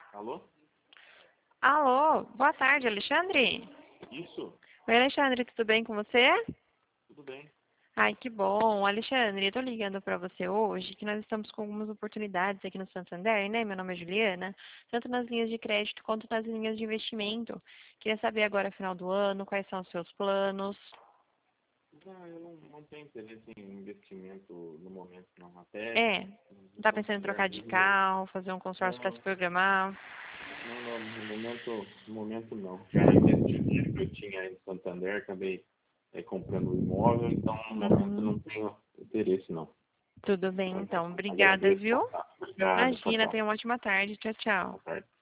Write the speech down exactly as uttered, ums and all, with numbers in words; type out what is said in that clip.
Alô? Alô, boa tarde, Alexandre. Isso? Oi, Alexandre, tudo bem com você? Tudo bem. Ai, que bom. Alexandre, eu tô ligando para você hoje que nós estamos com algumas oportunidades aqui no Santander, né? Meu nome é Juliana, tanto nas linhas de crédito quanto nas linhas de investimento. Queria saber agora, final do ano, quais são os seus planos. Não, eu não, não tenho interesse em investimento no momento, não. Até É, no tá pensando em Santander trocar de mesmo. eu- carro, fazer um consórcio para se Não, programar? não, não, no momento, no momento não. Já investi o dinheiro que eu tinha aí no Santander, acabei eh, comprando um imóvel, então no momento Uhum. não tenho interesse, não. Tudo bem, Mas então. Obrigada, agradeço o viu? contato. Obrigado, tchau, Imagina, tchau. tenha uma ótima tarde. Tchau, tchau. Boa tarde.